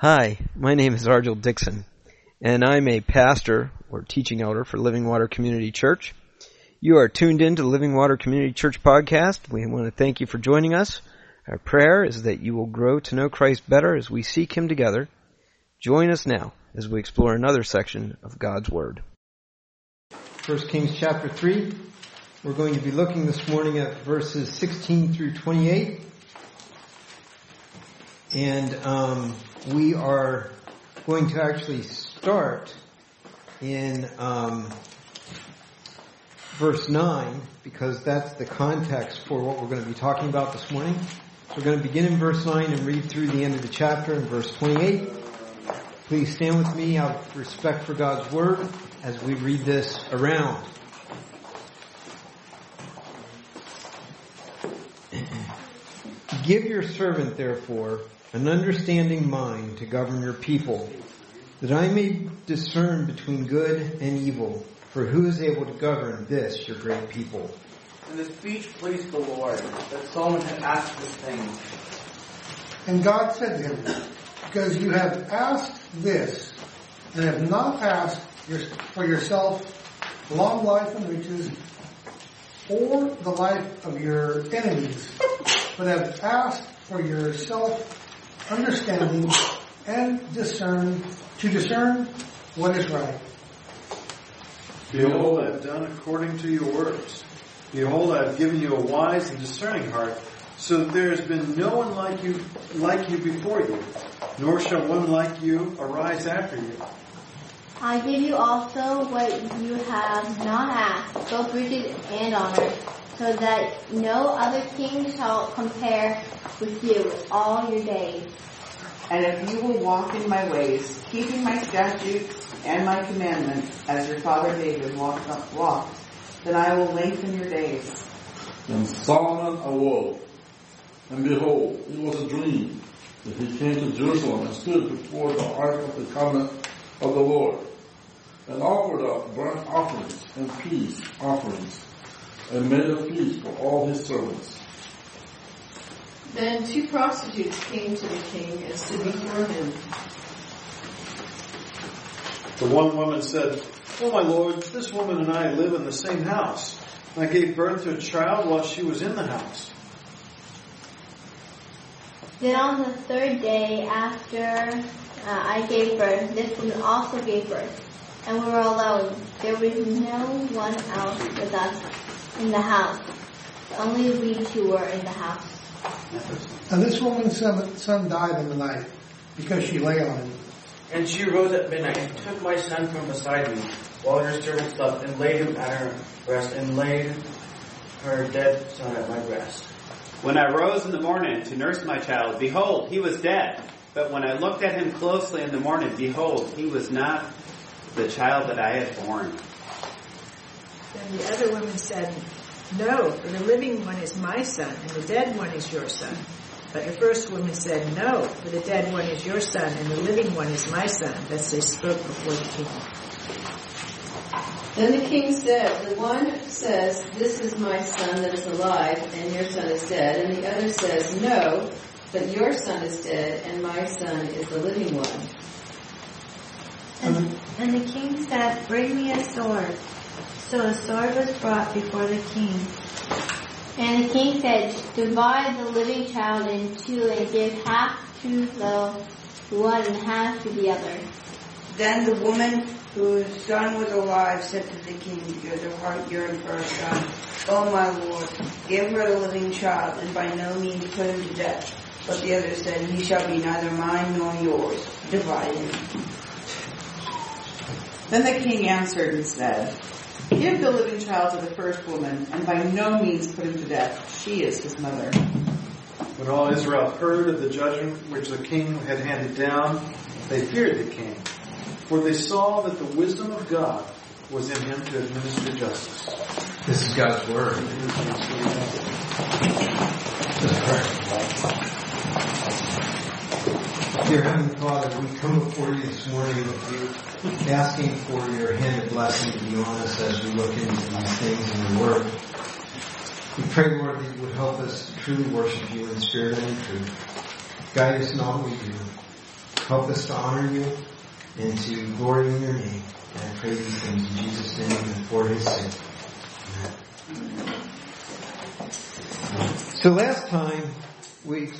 Hi, my name is Argel Dixon, and I'm a pastor or teaching elder for Living Water Community Church. You are tuned in to the Living Water Community Church podcast. We want to thank you for joining us. Our prayer is that you will grow to know Christ better as we seek Him together. Join us now as we explore another section of God's Word. 1 Kings chapter 3. We're going to be looking this morning at verses 16 through 28. And we are going to actually start in verse 9, because that's the context for what we're going to be talking about this morning. So we're going to begin in verse 9 and read through the end of the chapter in verse 28. Please stand with me out of respect for God's Word as we read this around. Give your servant, therefore, an understanding mind to govern your people, that I may discern between good and evil. For who is able to govern this, your great people? And the speech pleased the Lord, that Solomon had asked this thing. And God said to him, because you have asked this, and have not asked for yourself long life and riches, or the life of your enemies, but have asked for yourself understanding and to discern what is right. Behold, I have done according to your words. Behold, I have given you a wise and discerning heart, so that there has been no one like you before you, nor shall one like you arise after you. I give you also what you have not asked, both riches and honor, so that no other king shall compare with you all your days. And if you will walk in my ways, keeping my statutes and my commandments, as your father David walked, then I will lengthen your days. And Solomon awoke, and behold, it was a dream, that he came to Jerusalem and stood before the ark of the covenant of the Lord, and offered up burnt offerings and peace offerings, and made a feast for all his servants. Then 2 prostitutes came to the king and stood before him. The one woman said, "Oh, my lord, this woman and I live in the same house. I gave birth to a child while she was in the house." Then on the third day after I gave birth, this woman also gave birth, and we were alone. There was no one else with us in the house. Only we two were in the house. And this woman's son died in the night, because she lay on him. And she rose at midnight and took my son from beside me, while her servant slept, and laid him at her breast, and laid her dead son at my breast. When I rose in the morning to nurse my child, behold, he was dead. But when I looked at him closely in the morning, behold, he was not the child that I had born. Then the other woman said, "No, for the living one is my son, and the dead one is your son." But the first woman said, "No, for the dead one is your son, and the living one is my son." Thus they spoke before the king. Then the king said, "The one says, 'This is my son that is alive, and your son is dead.' And the other says, 'No, but your son is dead, and my son is the living one.'" And the king said, "Bring me a sword." So a sword was brought before the king. And the king said, "Divide the living child in two and give half to the one and half to the other." Then the woman whose son was alive said to the king, because her heart yearned for her son, "Oh, my lord, give her the living child, and by no means put him to death." But the other said, "He shall be neither mine nor yours. Divide him." Then the king answered and said, "Give the living child to the first woman, and by no means put him to death. She is his mother." When all Israel heard of the judgment which the king had handed down, they feared the king, for they saw that the wisdom of God was in him to administer justice. This is God's Word. Dear Heavenly Father, we come before you this morning with you, asking for your hand of blessing to be on us as we look into these things in your Word. We pray, Lord, that you would help us to truly worship you in spirit and in truth. Guide us in all we do. Help us to honor you and to glory in your name. And I pray these things in Jesus' name and for his sake. Amen. So last time we...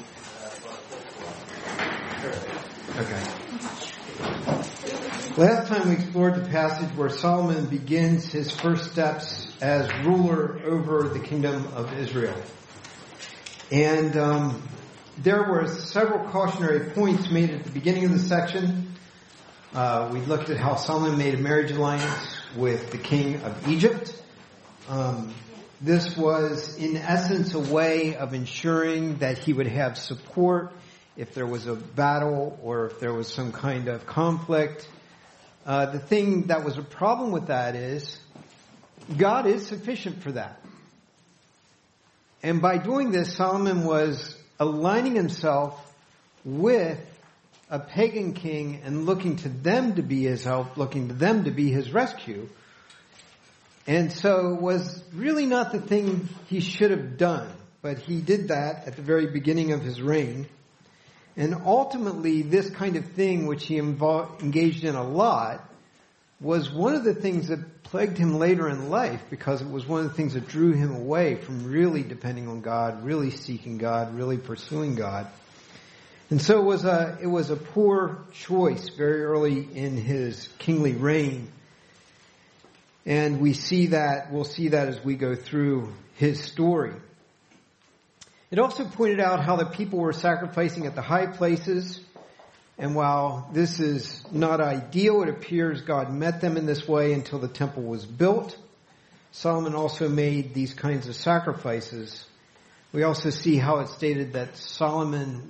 Last time we explored the passage where Solomon begins his first steps as ruler over the kingdom of Israel. And there were several cautionary points made at the beginning of the section. We looked at how Solomon made a marriage alliance with the king of Egypt. This was, in essence, a way of ensuring that he would have support if there was a battle or if there was some kind of conflict. The thing that was a problem with that is God is sufficient for that. And by doing this, Solomon was aligning himself with a pagan king and looking to them to be his help, looking to them to be his rescue. And so it was really not the thing he should have done. But he did that at the very beginning of his reign. And ultimately, this kind of thing, which he engaged in a lot, was one of the things that plagued him later in life, because it was one of the things that drew him away from really depending on God, really seeking God, really pursuing God. And so it was a poor choice very early in his kingly reign. And we'll see that as we go through his story. It also pointed out how the people were sacrificing at the high places. And while this is not ideal, it appears God met them in this way until the temple was built. Solomon also made these kinds of sacrifices. We also see how it's stated that Solomon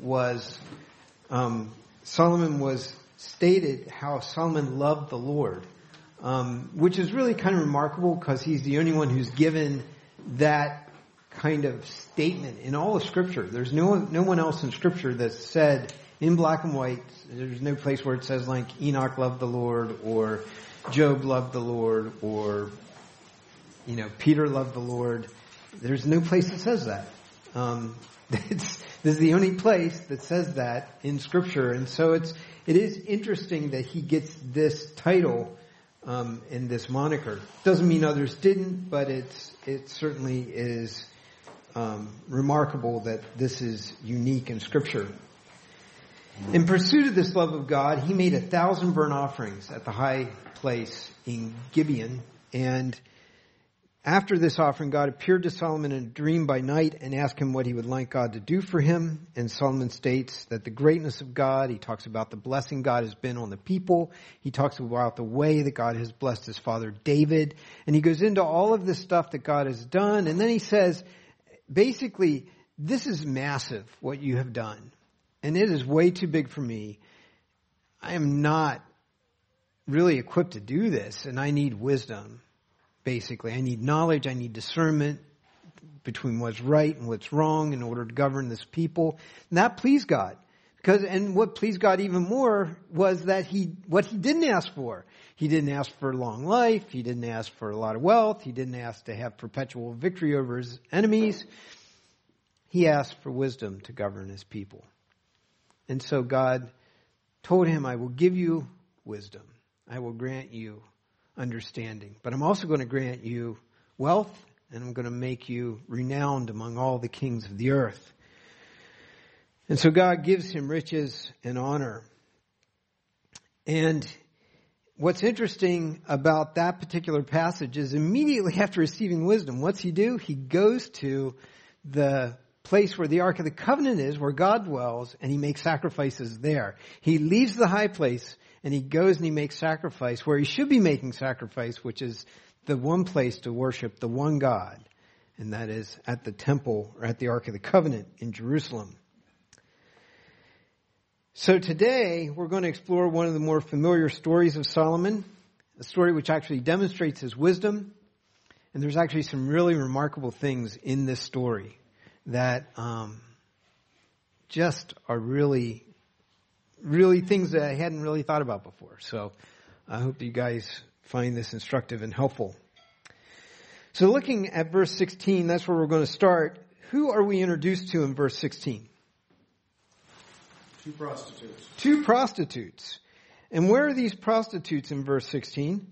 stated how Solomon loved the Lord, which is really kind of remarkable because he's the only one who's given that kind of statement in all of Scripture. There's no one else in Scripture that's said in black and white. There's no place where it says like Enoch loved the Lord or Job loved the Lord or Peter loved the Lord. There's no place that says that. This is the only place that says that in Scripture, and so it is interesting that he gets this title and this moniker. Doesn't mean others didn't, but it certainly is remarkable that this is unique in Scripture. In pursuit of this love of God, he made 1,000 burnt offerings at the high place in Gibeon. And after this offering, God appeared to Solomon in a dream by night and asked him what he would like God to do for him. And Solomon states that the greatness of God, he talks about the blessing God has been on the people. He talks about the way that God has blessed his father David. And he goes into all of this stuff that God has done. And then he says, basically, this is massive, what you have done. And it is way too big for me. I am not really equipped to do this, and I need wisdom, basically. I need knowledge, I need discernment between what's right and what's wrong in order to govern this people. And that pleased God. And what pleased God even more was that what he didn't ask for. He didn't ask for long life, he didn't ask for a lot of wealth, he didn't ask to have perpetual victory over his enemies. He asked for wisdom to govern his people. And so God told him, I will give you wisdom. I will grant you understanding. But I'm also going to grant you wealth, and I'm going to make you renowned among all the kings of the earth. And so God gives him riches and honor. And what's interesting about that particular passage is immediately after receiving wisdom, what's he do? He goes to the place where the Ark of the Covenant is, where God dwells, and he makes sacrifices there. He leaves the high place and he goes and he makes sacrifice where he should be making sacrifice, which is the one place to worship the one God, and that is at the temple or at the Ark of the Covenant in Jerusalem. So today we're going to explore one of the more familiar stories of Solomon, a story which actually demonstrates his wisdom, and there's actually some really remarkable things in this story that just are really, really things that I hadn't really thought about before. So I hope you guys find this instructive and helpful. So looking at verse 16, that's where we're going to start. Who are we introduced to in verse 16? Two prostitutes. Two prostitutes. And where are these prostitutes in verse 16?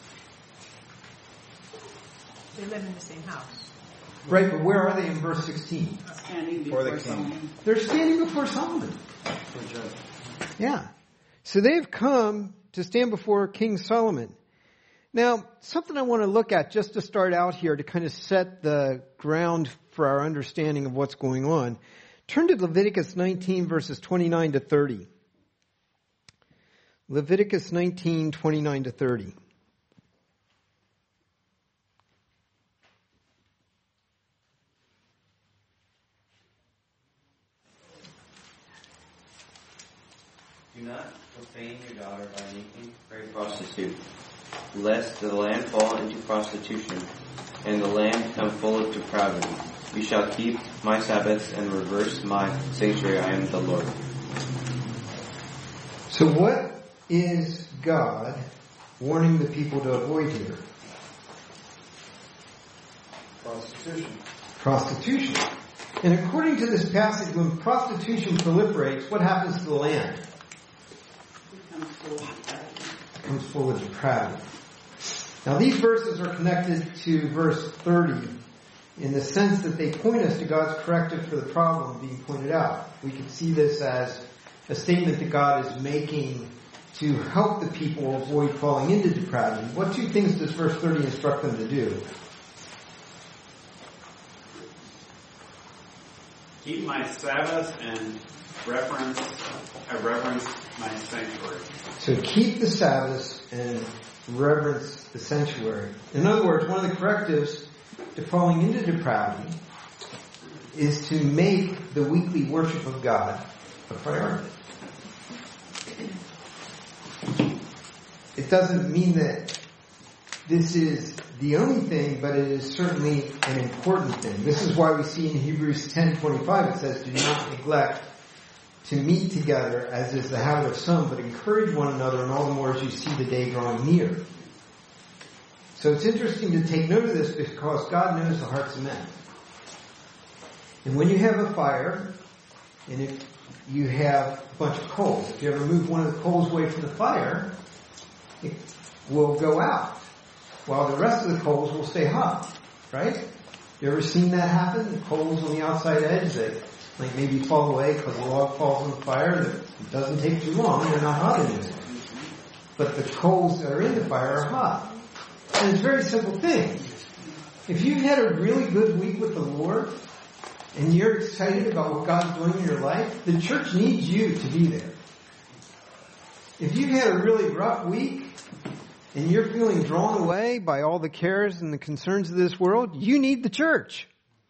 They live in the same house. Right, but where are they in verse 16? Standing Before before the king. Solomon. They're standing before Solomon. For judge. Yeah. So they've come to stand before King Solomon. Now, something I want to look at just to start out here to kind of set the ground for our understanding of what's going on. Turn to Leviticus 19 verses 29 to 30. Leviticus 19, 29 to 30. Do not profane your daughter by making her a prostitute, lest the land fall into prostitution, and the land become full of depravity. You shall keep my Sabbaths and reverse my sanctuary. I am the Lord. So what is God warning the people to avoid here? Prostitution. Prostitution. And according to this passage, when prostitution proliferates, what happens to the land? It becomes full of depravity. Now these verses are connected to verse 30 in the sense that they point us to God's corrective for the problem being pointed out. We can see this as a statement that God is making to help the people avoid falling into depravity. What two things does verse 30 instruct them to do? Keep my Sabbaths and reverence my sanctuary. So keep the Sabbaths and reverence the sanctuary. In other words, one of the correctives to falling into depravity is to make the weekly worship of God a priority. It doesn't mean that this is the only thing, but it is certainly an important thing. This is why we see in Hebrews 10:25 it says, "Do not neglect to meet together as is the habit of some, but encourage one another, and all the more as you see the day drawing near." So it's interesting to take note of this because God knows the hearts of men. And when you have a fire, and if you have a bunch of coals, if you ever move one of the coals away from the fire, it will go out, while the rest of the coals will stay hot, right? You ever seen that happen? The coals on the outside edge, they like maybe fall away because the log falls on the fire, and it doesn't take too long, they're not hot anymore. But the coals that are in the fire are hot. And it's a very simple thing. If you've had a really good week with the Lord, and you're excited about what God's doing in your life, the church needs you to be there. If you've had a really rough week, and you're feeling drawn away by all the cares and the concerns of this world, you need the church.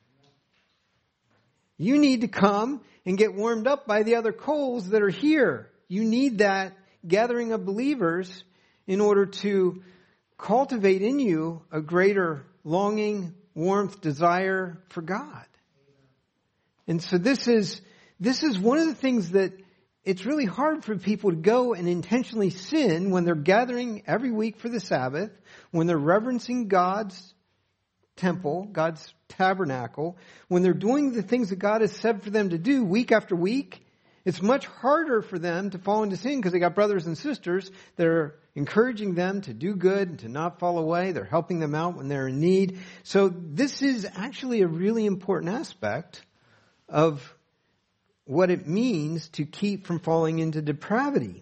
You need to come and get warmed up by the other coals that are here. You need that gathering of believers in order to cultivate in you a greater longing, warmth, desire for God. And so this is one of the things that it's really hard for people to go and intentionally sin when they're gathering every week for the Sabbath, when they're reverencing God's temple, God's tabernacle, when they're doing the things that God has said for them to do week after week. It's much harder for them to fall into sin because they got brothers and sisters that are encouraging them to do good and to not fall away. They're helping them out when they're in need. So this is actually a really important aspect of what it means to keep from falling into depravity.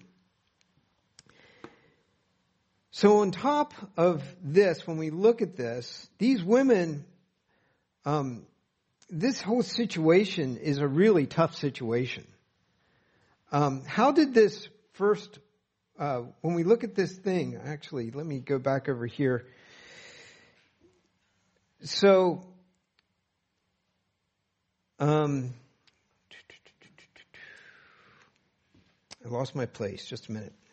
So on top of this, when we look at this, these women, this whole situation is a really tough situation. How did this first, when we look at this thing, actually, let me go back over here. So, I lost my place. Just a minute.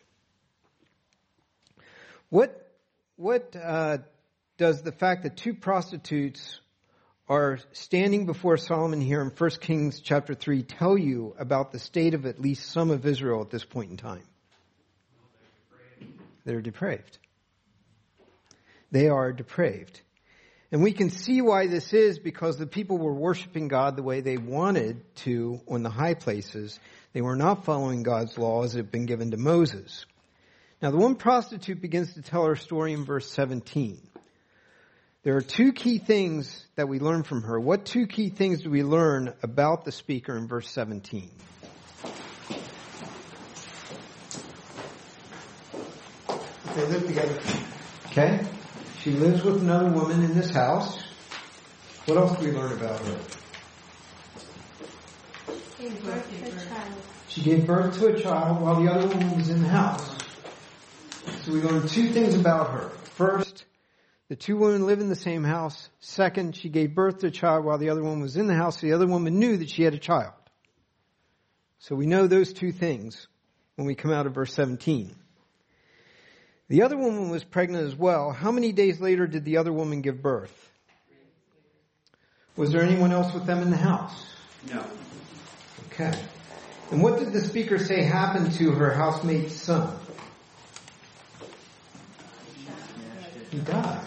What does the fact that two prostitutes are standing before Solomon here in 1 Kings chapter 3 tell you about the state of at least some of Israel at this point in time? They're depraved. They are depraved. And we can see why this is because the people were worshiping God the way they wanted to on the high places. They were not following God's law as it had been given to Moses. Now the one prostitute begins to tell her story in verse 17. There are two key things that we learn from her. What two key things do we learn about the speaker in verse 17? They live together. Okay. She lives with another woman in this house. What else do we learn about her? Gave birth to a child. She gave birth to a child while the other woman was in the house. So we learn two things about her. First, the two women live in the same house. Second, she gave birth to a child while the other woman was in the house. The other woman knew that she had a child. So we know those two things when we come out of verse 17. The other woman was pregnant as well. How many days later did the other woman give birth? Was there anyone else with them in the house? No. Okay. And what did the speaker say happened to her housemate's son? He died.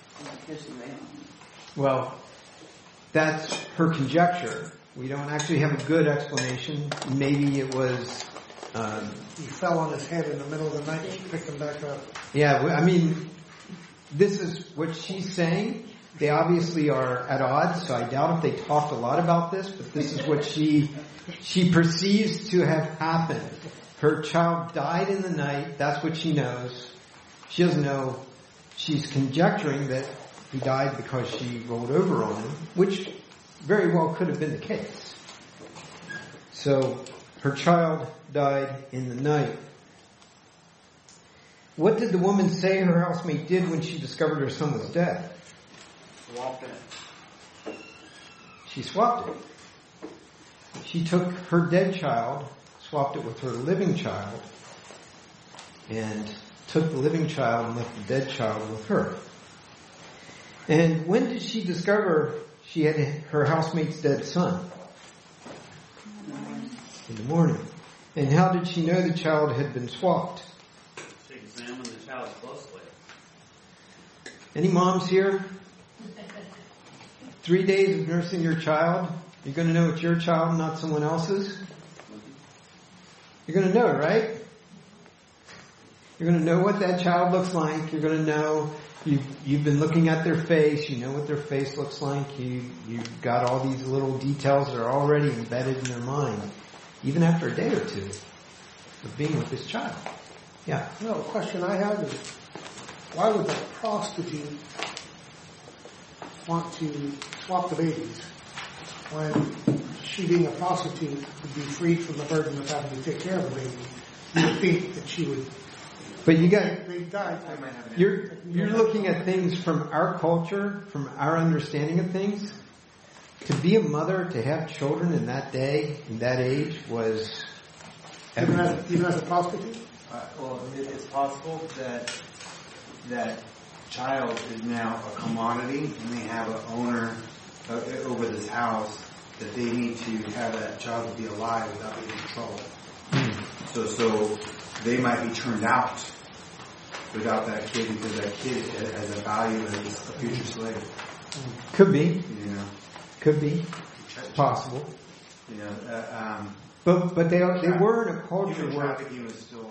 Well, that's her conjecture. We don't actually have a good explanation. Maybe it was... He fell on his head in the middle of the night and she picked him back up. Yeah, I mean, this is what she's saying. They obviously are at odds, so I doubt if they talked a lot about this, but this is what she perceives to have happened. Her child died in the night. That's what she knows. She doesn't know. She's conjecturing that he died because she rolled over on him, which very well could have been the case. So her child died in the night. What did the woman say her housemate did when she discovered her son was dead? Swapped it. She swapped it. She took her dead child, swapped it with her living child, and took the living child and left the dead child with her. And when did she discover she had her housemate's dead son? In the morning. And how did she know the child had been swapped? She examined the child closely. Any moms here? 3 days of nursing your child, you're going to know it's your child, not someone else's? You're going to know, right? You're going to know what that child looks like. You're going to know, you've been looking at their face. You know what their face looks like. You've got all these little details that are already embedded in their mind, even after a day or two of being with this child. Yeah. No, the question I have is, why would the prostitute want to swap the babies when she, being a prostitute, would be freed from the burden of having to take care of the baby? You would think that she would. But you got, they died. you're looking at things from our culture, from our understanding of things. To be a mother, to have children in that day, in that age, was even as a prostitute. Well, it's possible that child is now a commodity, and they have an owner over this house that they need to have that child to be alive without being in trouble. So they might be turned out without that kid because that kid has a value as a future slave. Could be. You know. Could be. Possible. You know. But they were in a culture human where trafficking is still.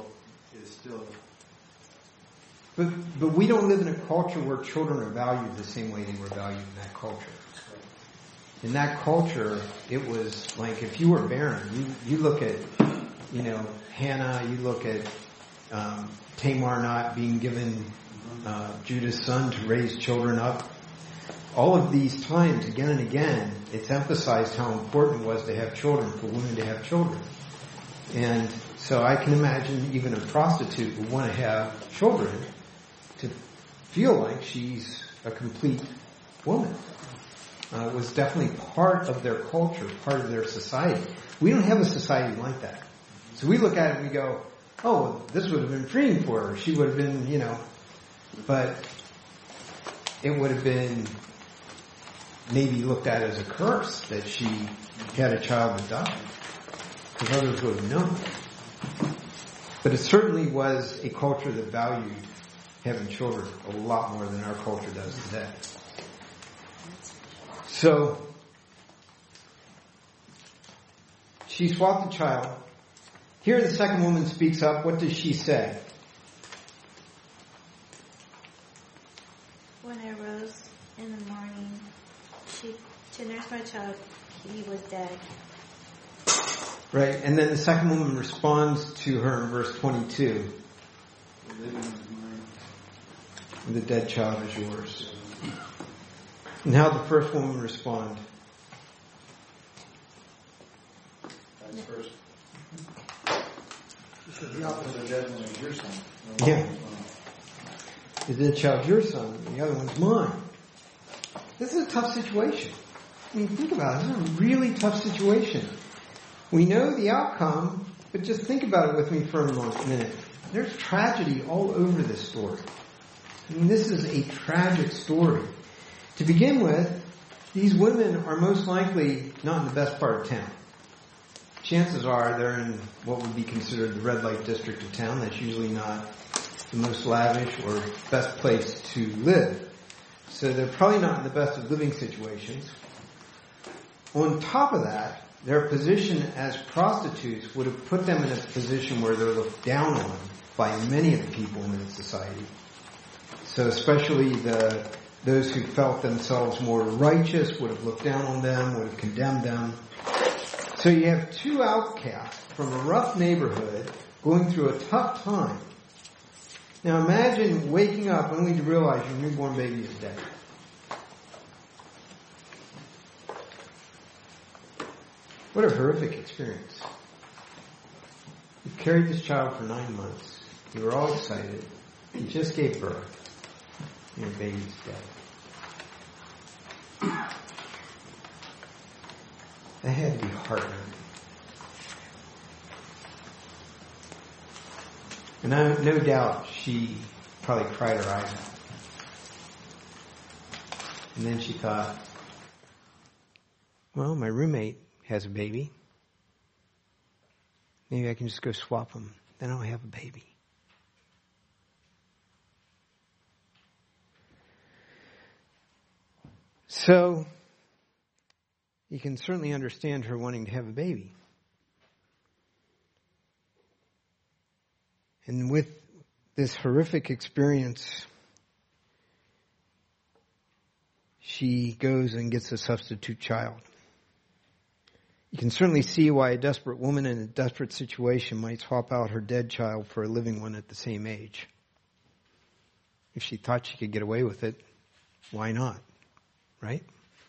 But we don't live in a culture where children are valued the same way they were valued in that culture. In that culture, it was like if you were barren, you look at, Hannah, you look at Tamar not being given Judah's son to raise children up. All of these times, again and again, it's emphasized how important it was to have children, for women to have children. And so I can imagine even a prostitute would want to have children to feel like she's a complete woman. It was definitely part of their culture, part of their society. We don't have a society like that. So we look at it and we go, oh, this would have been freeing for her. She would have been, but it would have been maybe looked at as a curse that she had a child that died, because others would have known. But it certainly was a culture that valued having children a lot more than our culture does today. So she swapped the child. Here the second woman speaks up. What does she say? When I rose in the morning to nurse my child, he was dead. Right, and then the second woman responds to her in verse 22. The dead child is yours. And how did the first woman respond? That's first. She said the opposite dead one is your son. Yeah. The dead child's your son, and the other one's mine. This is a tough situation. I mean, think about it. This is a really tough situation. We know the outcome, but just think about it with me for a minute. There's tragedy all over this story. I mean, this is a tragic story. To begin with, these women are most likely not in the best part of town. Chances are they're in what would be considered the red light district of town. That's usually not the most lavish or best place to live. So they're probably not in the best of living situations. On top of that, their position as prostitutes would have put them in a position where they're looked down on by many of the people in the society. So especially those who felt themselves more righteous would have looked down on them, would have condemned them. So you have two outcasts from a rough neighborhood going through a tough time. Now imagine waking up only to realize your newborn baby is dead. What a horrific experience. You carried this child for 9 months. You were all excited. You just gave birth. Your baby's dead. That had to be heartrending. And no doubt she probably cried her eyes out. And then she thought, well, my roommate has a baby. Maybe I can just go swap them. Then I'll have a baby. So, you can certainly understand her wanting to have a baby. And with this horrific experience, she goes and gets a substitute child. You can certainly see why a desperate woman in a desperate situation might swap out her dead child for a living one at the same age. If she thought she could get away with it, why not? Right?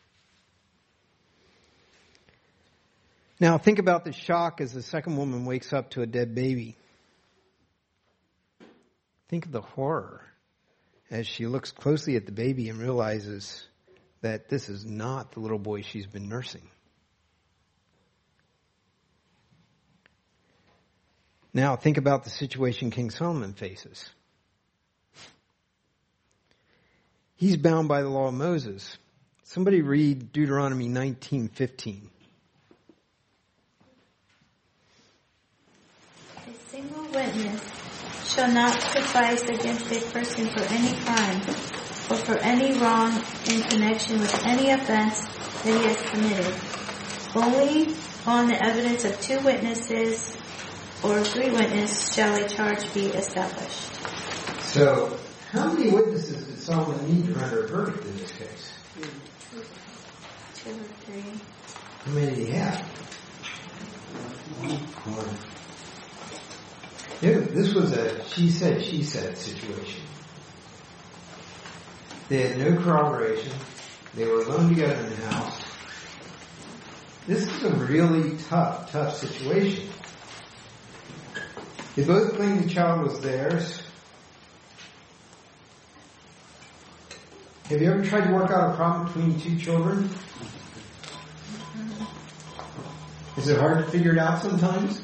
Now think about the shock as the second woman wakes up to a dead baby. Think of the horror as she looks closely at the baby and realizes that this is not the little boy she's been nursing. Now think about the situation King Solomon faces. He's bound by the law of Moses. Somebody read Deuteronomy 19:15. A single witness shall not suffice against a person for any crime or for any wrong in connection with any offense that he has committed. Only on the evidence of 2 witnesses or 3 witnesses shall a charge be established. So, how many witnesses did Solomon need to render a verdict in this case? 2 or 3. How many did he have? 1. Yeah, this was a she said situation. They had no corroboration. They were alone together in the house. This is a really tough situation. They both claimed the child was theirs. Have you ever tried to work out a problem between 2 children? Is it hard to figure it out sometimes?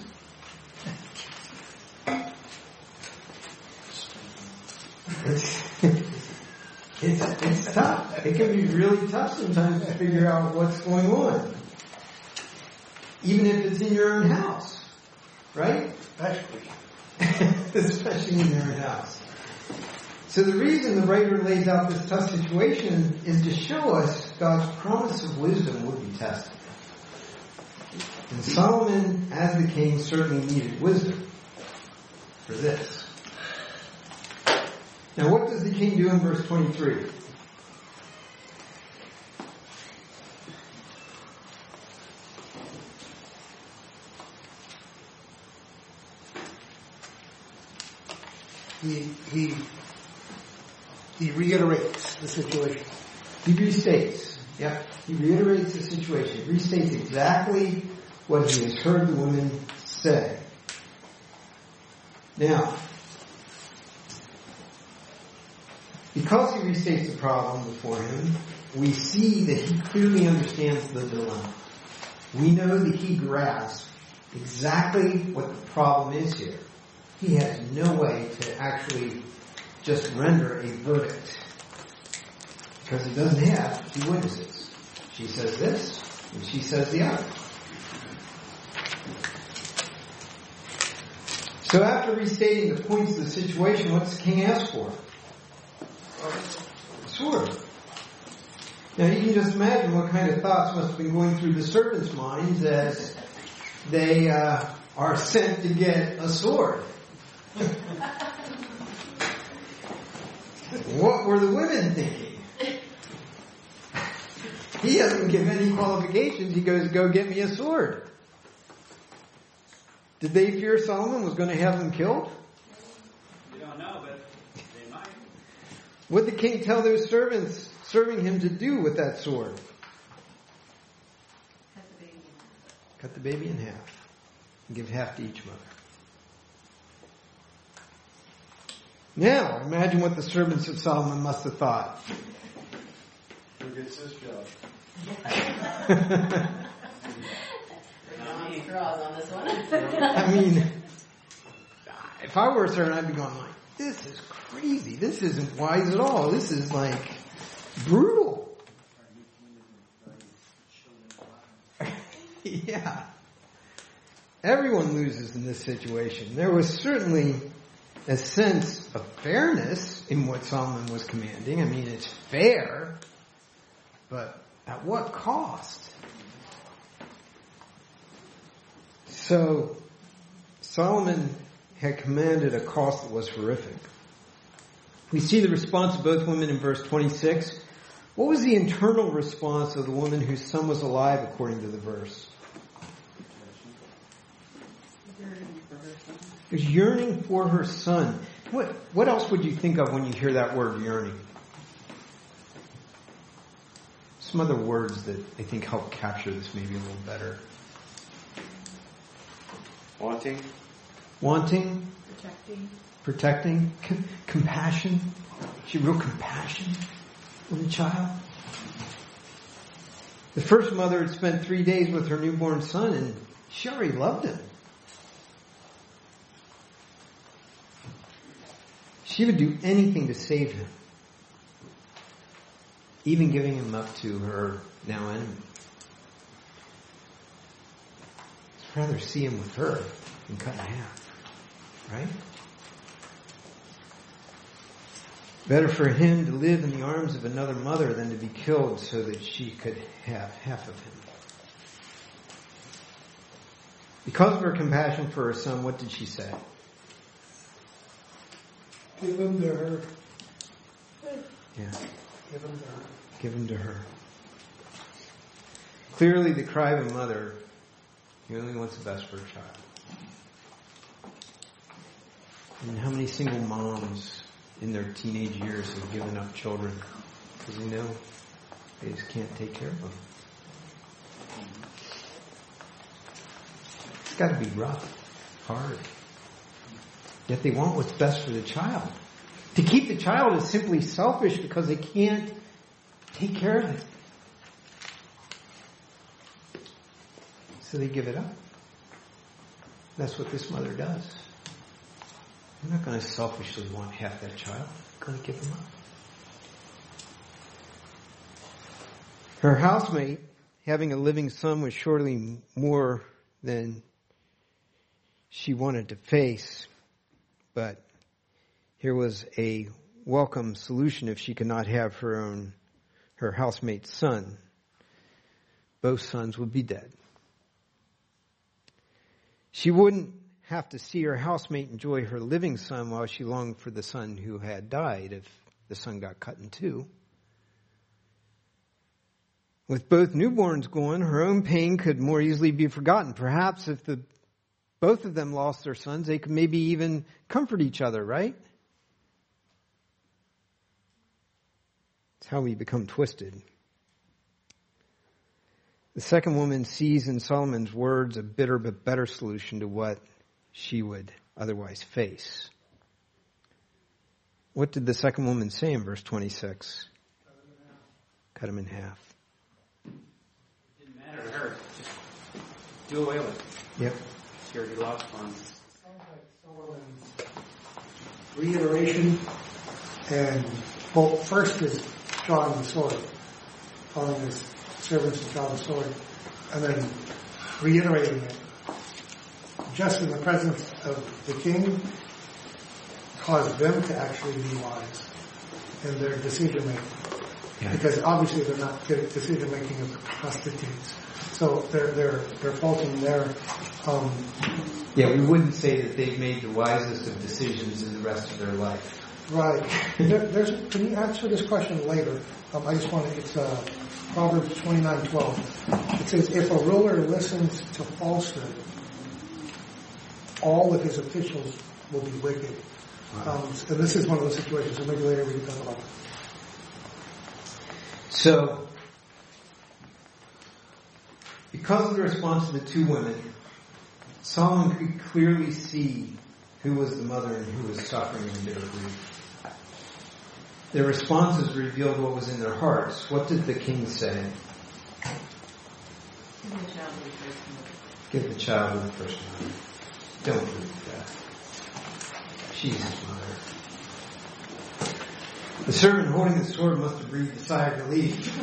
It's tough. It can be really tough sometimes to figure out what's going on. Even if it's in your own house. Right? Especially in your own house. So the reason the writer lays out this tough situation is to show us God's promise of wisdom would be tested. And Solomon, as the king, certainly needed wisdom for this. Now what does the king do in verse 23? He reiterates the situation. He restates. Yep. He reiterates the situation. He restates exactly what he has heard the woman say. Now, because he restates the problem before him, we see that he clearly understands the dilemma. We know that he grasps exactly what the problem is here. He has no way to actually just render a verdict, because he doesn't have two witnesses. She says this, and she says the other. So after restating the points of the situation, what's the king ask for? A sword. Now you can just imagine what kind of thoughts must have been going through the servants' minds as they are sent to get a sword. What were the women thinking? He doesn't give any qualifications. He goes, go get me a sword. Did they fear Solomon was going to have them killed? We don't know, but they might. What did the king tell those servants serving him to do with that sword? Cut the baby in half. And give half to each mother. Now, imagine what the servants of Solomon must have thought. Who gets this job? Draws on this one. I mean, if I were a servant, I'd be going like, this is crazy. This isn't wise at all. This is like brutal. Yeah. Everyone loses in this situation. There was certainly a sense of fairness in what Solomon was commanding. I mean, it's fair, but at what cost? So, Solomon had commanded a cost that was horrific. We see the response of both women in verse 26. What was the internal response of the woman whose son was alive according to the verse? It was yearning for her son. What else would you think of when you hear that word yearning? Some other words that I think help capture this maybe a little better. Wanting. Protecting. Compassion. She had real compassion for the child. The first mother had spent 3 days with her newborn son, and she already loved him. She would do anything to save him, even giving him up to her now enemy. I'd rather see him with her than cut in half, right? Better for him to live in the arms of another mother than to be killed so that she could have half of him. Because of her compassion for her son, what did she say? Give him to her. Yeah. Give him to her. Give him to her. Clearly the cry of a mother, he only wants the best for her child. And how many single moms in their teenage years have given up children because they know they just can't take care of them? It's got to be rough, hard. Yet they want what's best for the child. To keep the child is simply selfish because they can't take care of it. So they give it up. That's what this mother does. I'm not going to selfishly want half that child. I'm going to give them up. Her housemate, having a living son, was surely more than she wanted to face. But here was a welcome solution if she could not have her housemate's son. Both sons would be dead. She wouldn't have to see her housemate enjoy her living son while she longed for the son who had died if the son got cut in two. With both newborns gone, her own pain could more easily be forgotten. Perhaps if both of them lost their sons, they could maybe even comfort each other, right? It's how we become twisted. The second woman sees in Solomon's words a bitter but better solution to what she would otherwise face. What did the second woman say in verse 26? Cut him in half. It didn't matter to her. Just do away with it. Yep. She already lost one. Sounds like Solomon's reiteration, and well, first is drawing the sword, telling his servants to draw the sword, and then reiterating it just in the presence of the king, caused them to actually be wise in their decision making. Yeah. Because obviously they're not good at decision making as prostitutes. So they're faulting their yeah, we wouldn't say that they've made the wisest of decisions in the rest of their life. Right. Can you answer this question later? I just want to, it's Proverbs 29:12. It says, if a ruler listens to falsehood, all of his officials will be wicked. Wow. And this is one of those situations, so maybe later we can talk about it. So, because of the response of the two women, Solomon could clearly see who was the mother and who was suffering in bitter grief. Their responses revealed what was in their hearts. What did the king say? Give the child to the first mother. Don't do that. She's his mother. The servant holding the sword must have breathed a sigh of relief.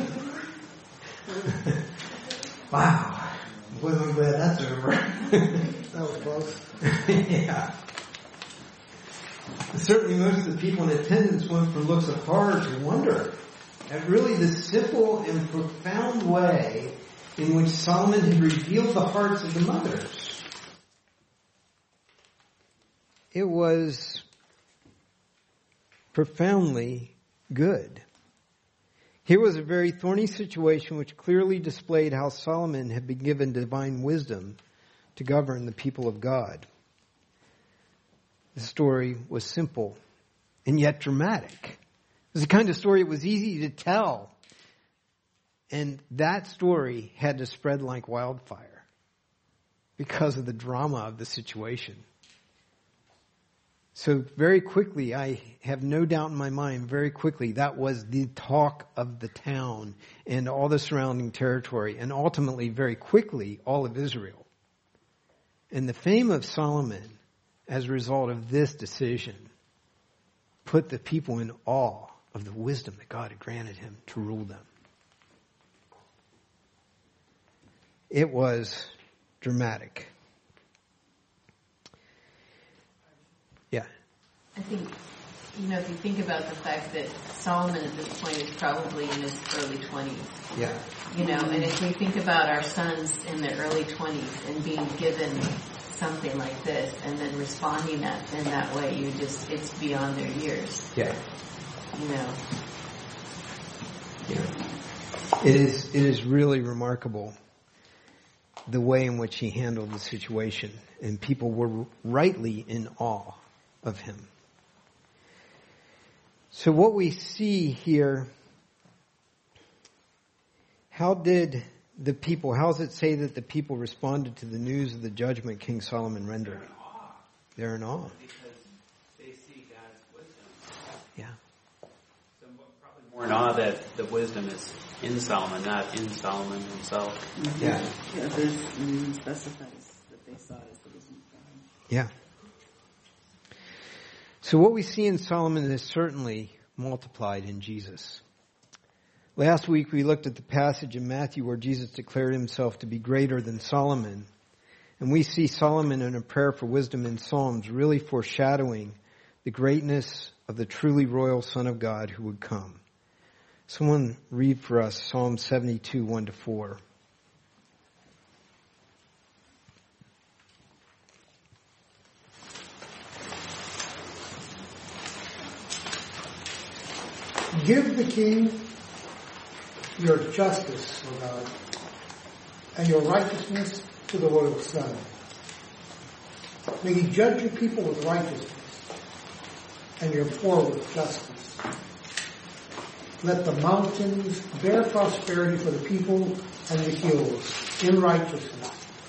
Wow. Boy, I'm glad that's over. That was close. Yeah. Certainly most of the people in attendance went from looks of horror to wonder at really the simple and profound way in which Solomon had revealed the hearts of the mothers. It was profoundly good. Here was a very thorny situation which clearly displayed how Solomon had been given divine wisdom to govern the people of God. The story was simple and yet dramatic. It was the kind of story it was easy to tell. And that story had to spread like wildfire because of the drama of the situation. So very quickly, I have no doubt in my mind, very quickly, that was the talk of the town and all the surrounding territory, and ultimately, very quickly, all of Israel. And the fame of Solomon, as a result of this decision, put the people in awe of the wisdom that God had granted him to rule them. It was dramatic. Yeah. I think, if you think about the fact that Solomon at this point is probably in his early 20s. Yeah. And if we think about our sons in their early 20s and being given something like this and then responding in that way, it's beyond their years. Yeah. Yeah. It is really remarkable the way in which he handled the situation, and people were rightly in awe of him. So what we see here, how does it say that the people responded to the news of the judgment King Solomon rendered? They're in awe. Because they see God's wisdom. Yeah. So probably more in awe that the wisdom is in Solomon, not in Solomon himself. Mm-hmm. Yeah. Yeah, there's specifies that they saw it as the wisdom of God. Yeah. So what we see in Solomon is certainly multiplied in Jesus. Last week we looked at the passage in Matthew where Jesus declared himself to be greater than Solomon. And we see Solomon in a prayer for wisdom in Psalms really foreshadowing the greatness of the truly royal Son of God who would come. Someone read for us Psalm 72, 1-4. Give the king your justice, O God, and your righteousness to the royal son. May he judge your people with righteousness and your poor with justice. Let the mountains bear prosperity for the people and the hills in righteousness.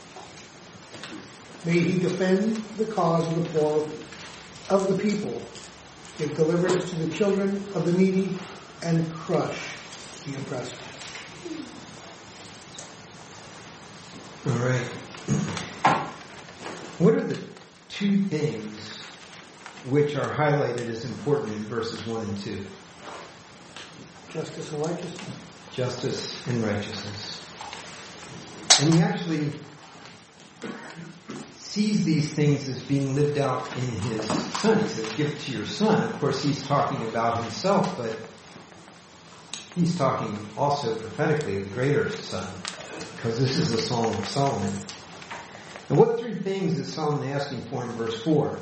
May he defend the cause of the poor of the people, give deliverance to the children of the needy, and crush the oppressor. All right. What are the two things which are highlighted as important in verses 1 and 2? Justice and righteousness. Justice and righteousness. And he actually sees these things as being lived out in his son. He says, give it to your son. Of course, he's talking about himself, but he's talking also prophetically of the greater son, because this is the Song of Solomon. And what three things is Solomon asking for in verse 4?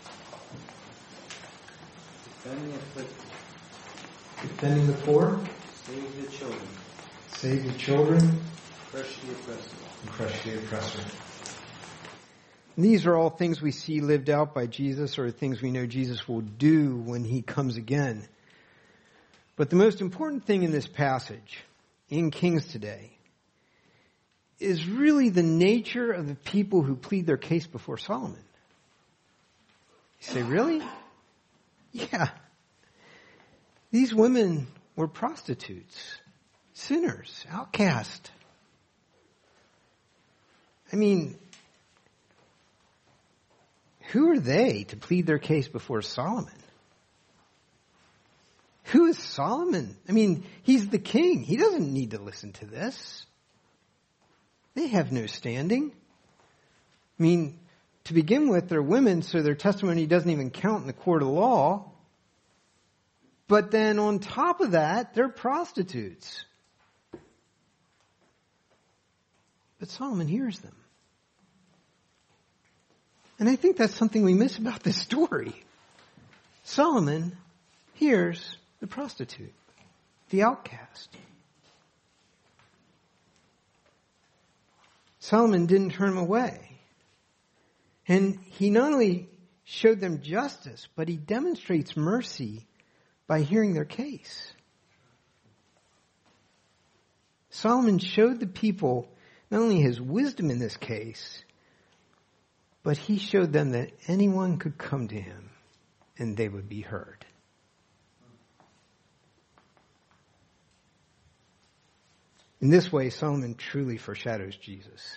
Defend the afflicted. Defending the poor. Save the children. Save the children. Crush the oppressor. And crush the oppressor. And these are all things we see lived out by Jesus, or things we know Jesus will do when he comes again. But the most important thing in this passage, in Kings today, is really the nature of the people who plead their case before Solomon. You say, really? Yeah. These women were prostitutes, sinners, outcast. I mean, who are they to plead their case before Solomon? Who is Solomon? I mean, he's the king. He doesn't need to listen to this. They have no standing. I mean, to begin with, they're women, so their testimony doesn't even count in the court of law. But then on top of that, they're prostitutes. But Solomon hears them. And I think that's something we miss about this story. Solomon hears the prostitute, the outcast. Solomon didn't turn them away. And he not only showed them justice, but he demonstrates mercy by hearing their case. Solomon showed the people not only his wisdom in this case, but he showed them that anyone could come to him and they would be heard. In this way, Solomon truly foreshadows Jesus.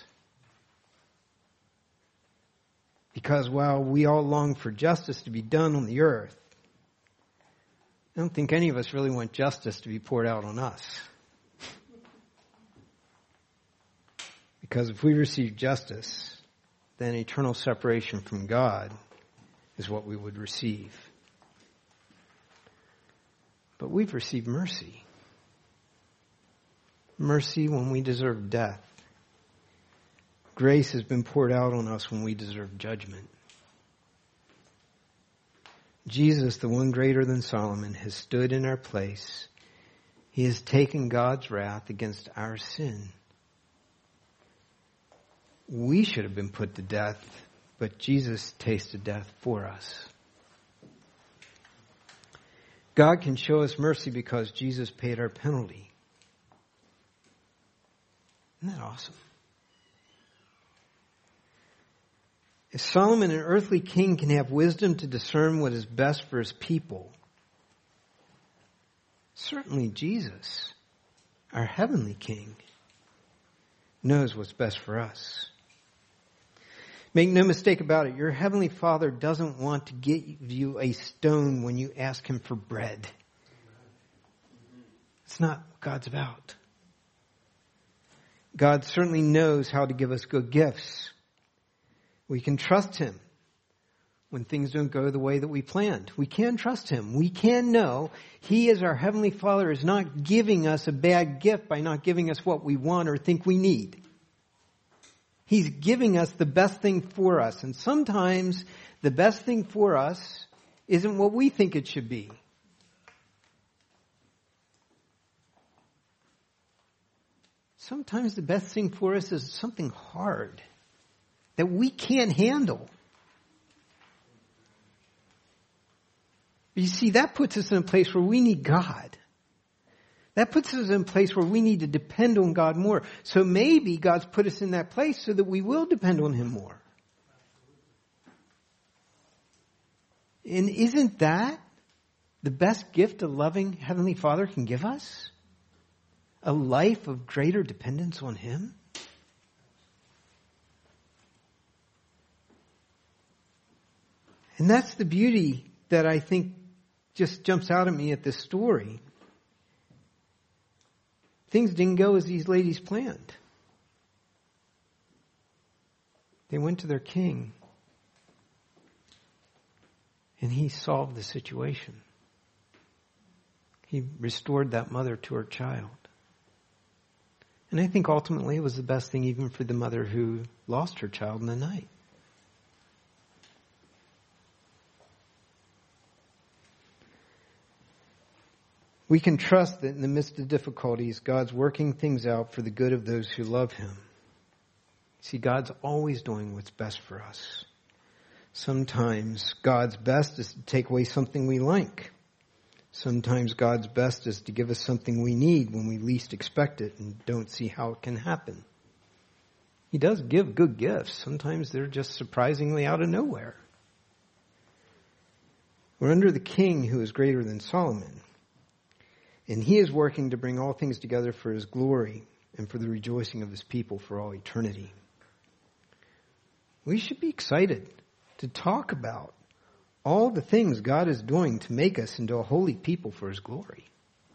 Because while we all long for justice to be done on the earth, I don't think any of us really want justice to be poured out on us. Because if we receive justice, then eternal separation from God is what we would receive. But we've received mercy. Mercy when we deserve death. Grace has been poured out on us when we deserve judgment. Jesus, the one greater than Solomon, has stood in our place. He has taken God's wrath against our sin. We should have been put to death, but Jesus tasted death for us. God can show us mercy because Jesus paid our penalty. Isn't that awesome? If Solomon, an earthly king, can have wisdom to discern what is best for his people, certainly Jesus, our heavenly king, knows what's best for us. Make no mistake about it, your heavenly Father doesn't want to give you a stone when you ask him for bread. It's not what God's about. God certainly knows how to give us good gifts. We can trust him when things don't go the way that we planned. We can trust him. We can know he, as our heavenly Father, is not giving us a bad gift by not giving us what we want or think we need. He's giving us the best thing for us. And sometimes the best thing for us isn't what we think it should be. sometimes the best thing for us is something hard that we can't handle. You see, that puts us in a place where we need God. That puts us in a place where we need to depend on God more. So maybe God's put us in that place so that we will depend on Him more. And isn't that the best gift a loving Heavenly Father can give us? A life of greater dependence on Him? And that's the beauty that I think just jumps out at me at this story. Things didn't go as these ladies planned. They went to their king, and he solved the situation. He restored that mother to her child. And I think ultimately it was the best thing even for the mother who lost her child in the night. We can trust that in the midst of difficulties, God's working things out for the good of those who love Him. See, God's always doing what's best for us. Sometimes God's best is to take away something we like. Sometimes God's best is to give us something we need when we least expect it and don't see how it can happen. He does give good gifts. Sometimes they're just surprisingly out of nowhere. We're under the King who is greater than Solomon. And He is working to bring all things together for His glory and for the rejoicing of His people for all eternity. We should be excited to talk about all the things God is doing to make us into a holy people for His glory.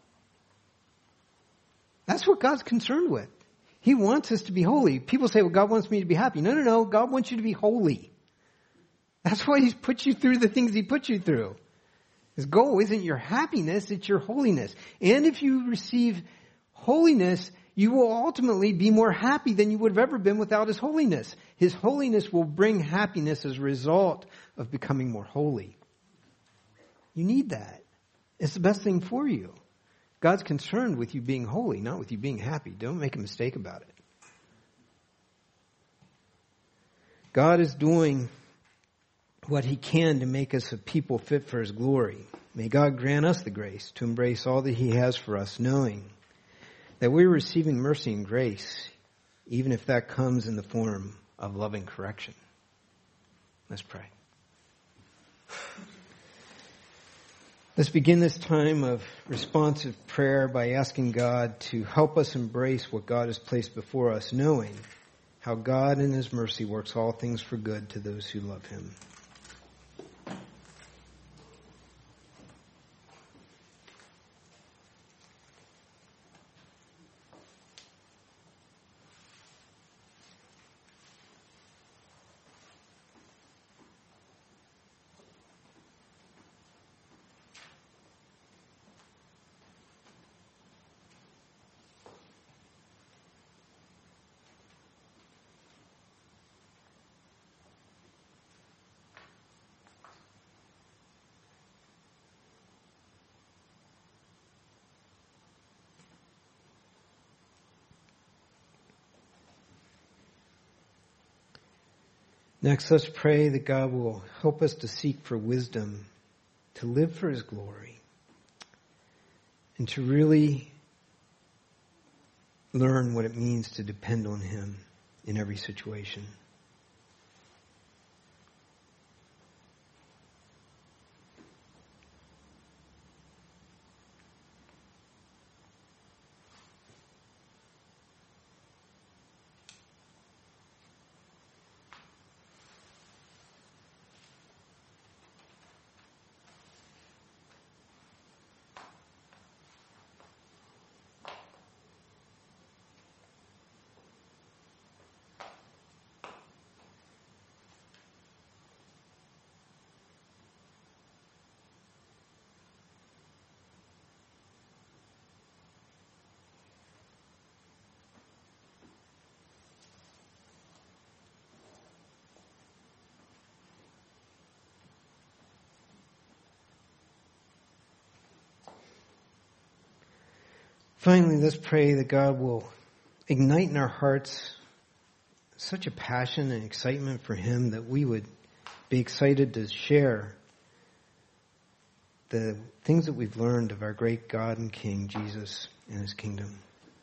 That's what God's concerned with. He wants us to be holy. People say, well, God wants me to be happy. No. God wants you to be holy. That's why He's put you through the things He put you through. His goal isn't your happiness, it's your holiness. And if you receive holiness, you will ultimately be more happy than you would have ever been without His holiness. His holiness will bring happiness as a result of becoming more holy. You need that. It's the best thing for you. God's concerned with you being holy, not with you being happy. Don't make a mistake about it. God is doing what He can to make us a people fit for His glory. May God grant us the grace to embrace all that He has for us, knowing that we're receiving mercy and grace, even if that comes in the form of loving correction. Let's pray. Let's begin this time of responsive prayer by asking God to help us embrace what God has placed before us, knowing how God in His mercy works all things for good to those who love Him. Next, let's pray that God will help us to seek for wisdom, to live for His glory, and to really learn what it means to depend on Him in every situation. Finally, let's pray that God will ignite in our hearts such a passion and excitement for him that we would be excited to share the things that we've learned of our great God and King, Jesus, and his kingdom.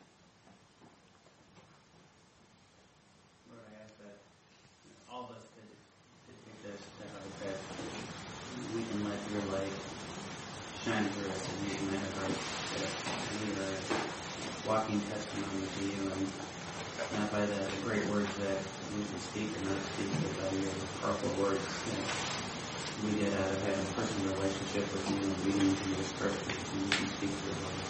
Lord, I ask that all of us could take this step by step. We can let your light shine through us and ignite our hearts that we are walking testimony to you, and not by the great words that we can speak or not speak, but by your powerful words that we get out of having a personal relationship with you and reading to your scriptures and you can speak to your words.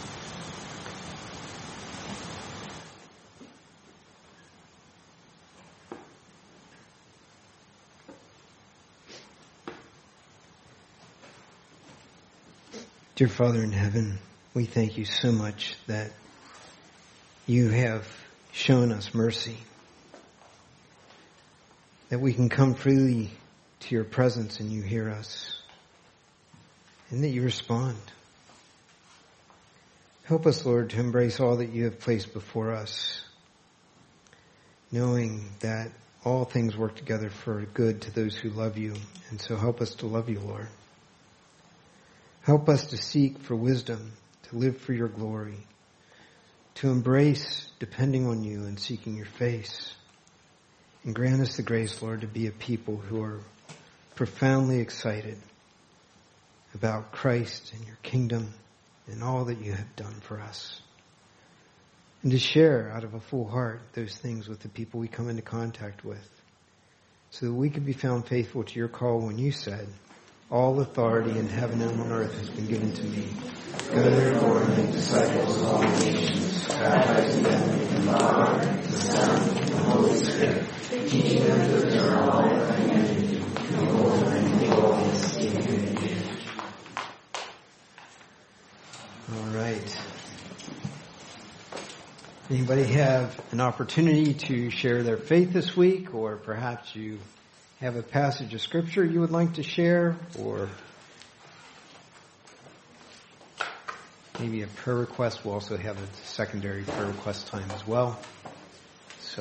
Dear Father in heaven, we thank you so much that you have shown us mercy, that we can come freely to your presence and you hear us, and that you respond. Help us, Lord, to embrace all that you have placed before us, knowing that all things work together for good to those who love you, and so help us to love you, Lord. Help us to seek for wisdom, to live for your glory, to embrace depending on you and seeking your face. And grant us the grace, Lord, to be a people who are profoundly excited about Christ and your kingdom and all that you have done for us. And to share out of a full heart those things with the people we come into contact with, so that we can be found faithful to your call when you said, all authority in heaven and on earth has been given to me. Go therefore and make disciples of all nations, baptizing them in the Father, the Son, and the Holy Spirit, teaching them to observe all that I commanded you. Behold, I am with you always, even to the end. All right. Anybody have an opportunity to share their faith this week, or perhaps you have a passage of scripture you would like to share, or maybe a prayer request? We'll also have a secondary prayer request time as well. So.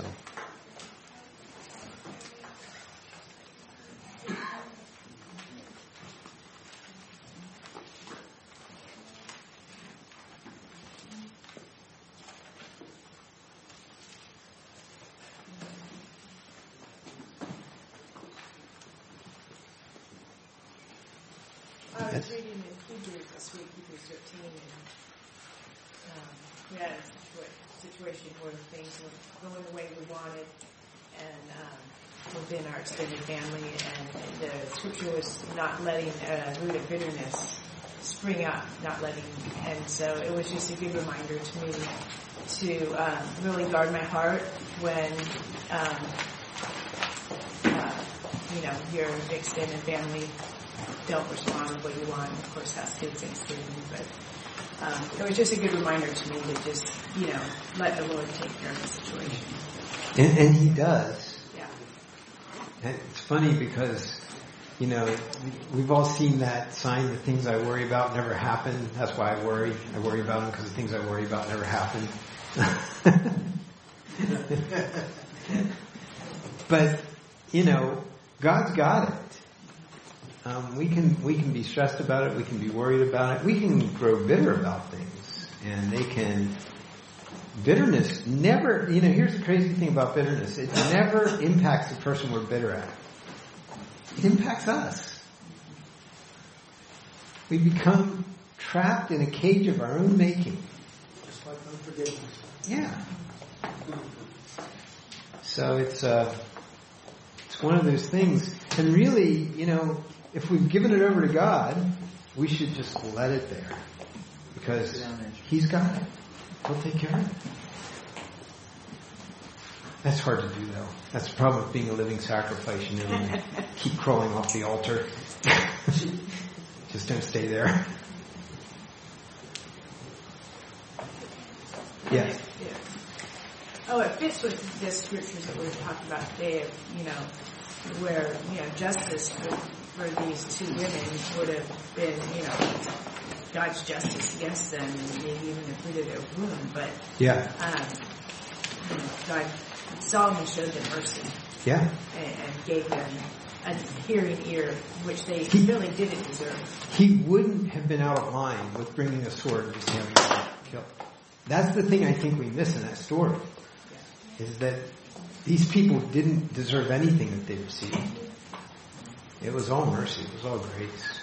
I was reading in Hebrews this week, Hebrews 13, and we had a situation where things were going the way we wanted, and within our extended family, and the scripture was not letting a root of bitterness spring up, and so it was just a good reminder to me to really guard my heart when your extended family don't respond the way you want. Of course, that's good Thanksgiving, but it was just a good reminder to me to just, let the Lord take care of the situation. And he does. Yeah. And it's funny because, we've all seen that sign, the things I worry about never happen. That's why I worry. I worry about them because the things I worry about never happen. But, God's got it. We can be stressed about it. We can be worried about it. We can grow bitter about things, and bitterness never. Here's the crazy thing about bitterness: it never impacts the person we're bitter at. It impacts us. We become trapped in a cage of our own making. Just like unforgiveness. Yeah. So it's one of those things, and really, if we've given it over to God, we should just let it there. Because He's got it. He'll take care of it. That's hard to do, though. That's the problem with being a living sacrifice. You keep crawling off the altar. Just don't stay there. Yes. Yeah. Oh, it fits with the scriptures that we were talking about today of, where, justice for these two women would have been, God's justice against them, and maybe even the fruit of their womb. But God, Solomon showed them mercy. Yeah. And gave them a hearing ear, which they really didn't deserve. He wouldn't have been out of line with bringing a sword and just having him killed. That's the thing I think we miss in that story, is that these people didn't deserve anything that they received. It was all mercy. It was all grace.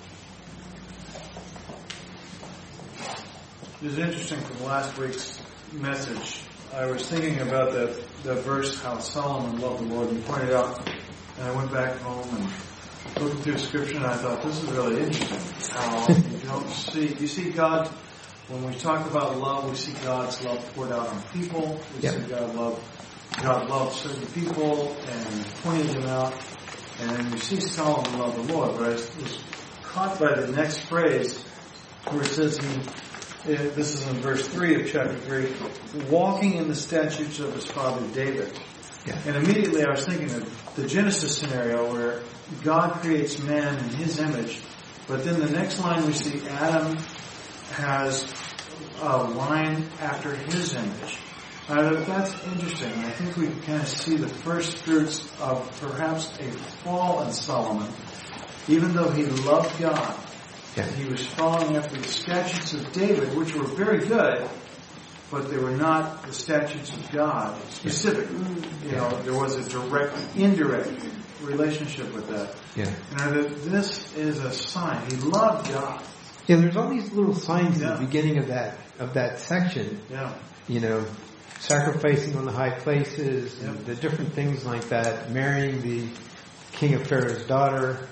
It was interesting from last week's message. I was thinking about that verse, how Solomon loved the Lord, and you pointed out, and I went back home and looked through Scripture, and I thought, this is really interesting. How you see God, when we talk about love, we see God's love poured out on people. We see God loved certain people and pointed them out. And then we see Solomon love the Lord. But I was caught by the next phrase where it says this is in verse 3 of chapter 3, walking in the statutes of his father David. Yeah. And immediately I was thinking of the Genesis scenario where God creates man in his image, but then the next line we see Adam has a line after his image. That's interesting. I think we kind of see the first fruits of perhaps a fall in Solomon. Even though he loved God, he was following after the statutes of David, which were very good, but they were not the statutes of God specific. There was a direct, indirect relationship with that. Yeah. And this is a sign. He loved God. Yeah, there's all these little signs in the beginning of that section. Yeah. Sacrificing on the high places, and the different things like that, marrying the king of Pharaoh's daughter.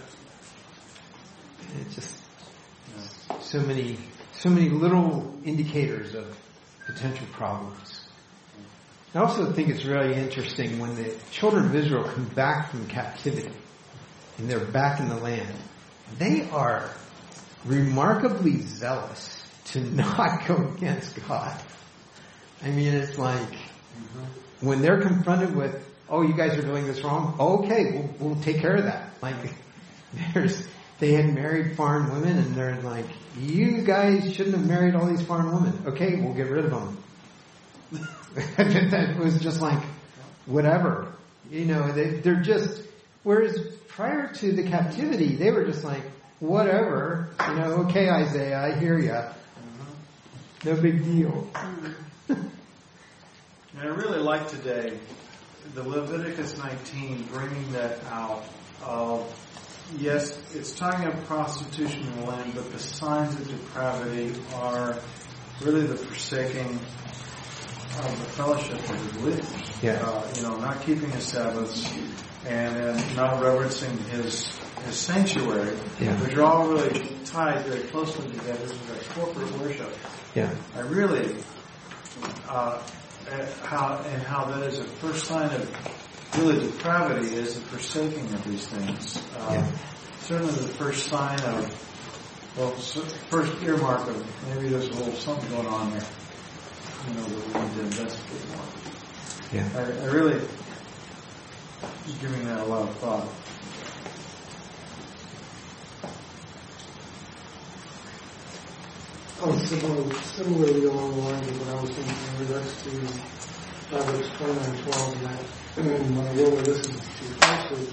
It's just so many little indicators of potential problems. I also think it's really interesting when the children of Israel come back from captivity and they're back in the land. They are remarkably zealous to not go against God. I mean, it's like when they're confronted with, "Oh, you guys are doing this wrong." Okay, we'll take care of that. Like, they had married foreign women, and they're like, "You guys shouldn't have married all these foreign women." Okay, we'll get rid of them. That was just like, whatever. They're just. Whereas prior to the captivity, they were just like, whatever. Okay, Isaiah, I hear ya. No big deal. And I really like today the Leviticus 19 bringing that out of, yes, it's talking about prostitution in the land, but the signs of depravity are really the forsaking of the fellowship of the believers. Not keeping his Sabbaths and not reverencing his sanctuary, which are all really tied very closely together with our corporate worship. Yeah. I really, how that is a first sign of really depravity is the forsaking of these things. Certainly the first sign of, first earmark of maybe there's a little something going on here. That we need to investigate more. Yeah. I really giving that a lot of thought. Similarly along the lines of what I was thinking in regards to Proverbs 29:12, and when I really listened to last week,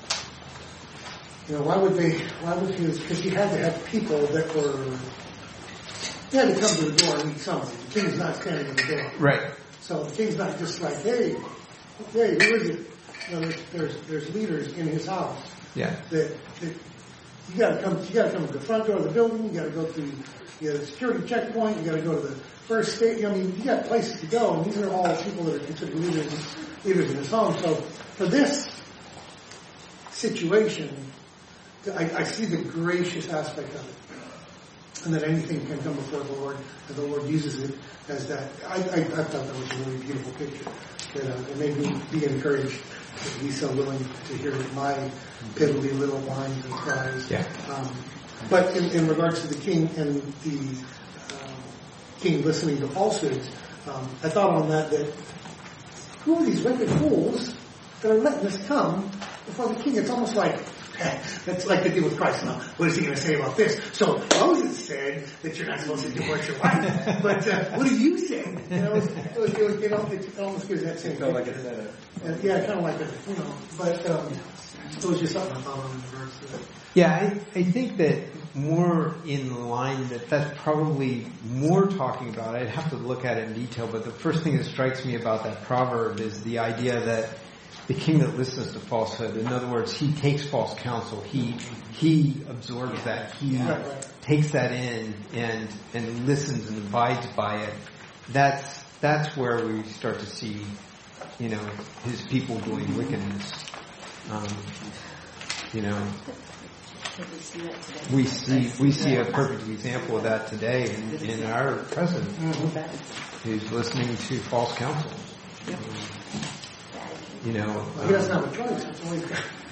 because you had to have people that they had to come to the door and meet someone. The king's not standing at the door. Right. So the king's not just like, hey, who is it? There's leaders in his house. Yeah. That you gotta come to the front door of the building, you gotta go through the security checkpoint, you gotta go to the first state. I mean, you got places to go, and these are all people that are considered leaders in his home. So for this situation, I see the gracious aspect of it, and that anything can come before the Lord, and the Lord uses it as that. I thought that was a really beautiful picture. That it made me be encouraged that He's so willing to hear my piddly little whines and cries. Yeah. But in regards to the king and the king listening to falsehoods, I thought on that who are these wicked fools that are letting this come before the king? It's almost like That's like the deal with Christ. Now, what is he going to say about this? So Moses said that you're not supposed to divorce your wife, but what do you say? It almost gives that same. Felt like it said it. Yeah, kind of like it, But it was just something I thought on the verse. Yeah, I think that more in line that's probably more talking about. I'd have to look at it in detail, but the first thing that strikes me about that proverb is the idea that the king that listens to falsehood, in other words, he takes false counsel, he absorbs that, he takes that in and listens and abides by it. That's where we start to see, his people doing wickedness. We see a perfect example of that today in our president, who's listening to false counsel. He doesn't have a choice. It's always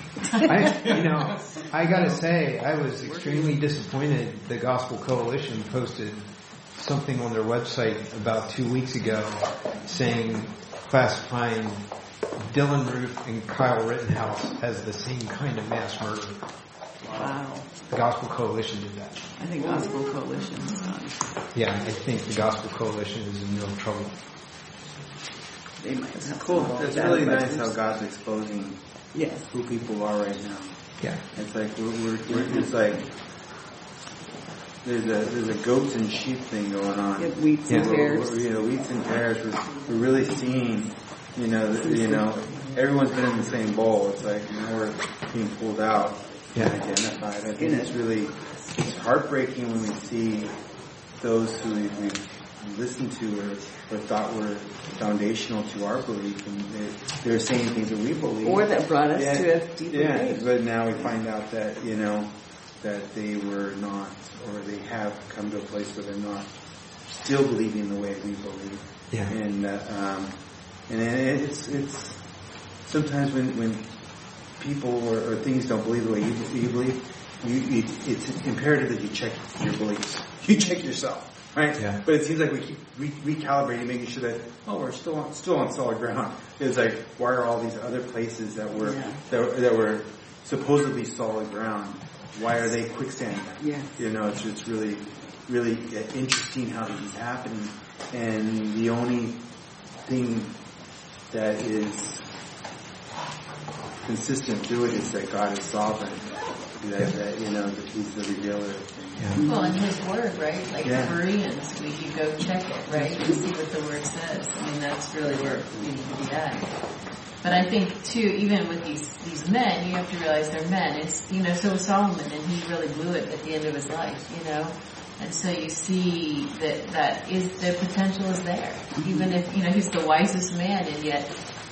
I gotta say, I was extremely disappointed. The Gospel Coalition posted something on their website about 2 weeks ago classifying Dylan Roof and Kyle Rittenhouse as the same kind of mass murder. Wow. The Gospel Coalition did that. I think Gospel Coalition is done. Yeah, I think the Gospel Coalition is in real trouble. They might It's have cool. some It's bad really nice vibes. how God's exposing who people are right now. Yeah. It's like it's like there's a goats and sheep thing going on. Yeah, wheats and tares. Wheats and tares. We're really seeing, everyone's been in the same bowl. It's like we're being pulled out and identified. I think it's heartbreaking when we see those who we've listened to or thought were foundational to our belief, and they're saying things that we believe, or that brought us to a deeper faith. But now we find out that that they were not, or they have come to a place where they're not still believing the way we believe. Yeah. And it's sometimes when people or things don't believe the way you believe, it's imperative that you check your beliefs. You check yourself. Right? Yeah. But it seems like we keep recalibrating, making sure that, we're still on solid ground. It's like, why are all these other places that were supposedly solid ground, why are they quicksand? Yeah. It's really, really interesting how this is happening. And the only thing that is consistent through it is that God is sovereign. That He's the revealer. Yeah. Well, in His Word, right? Like the Bereans, we could go check it, right? And see what the Word says. I mean, that's really where we need to be at. But I think, too, even with these men, you have to realize they're men. It's, so was Solomon, and he really blew it at the end of his life, And so you see that is, their potential is there. Even if, he's the wisest man, and yet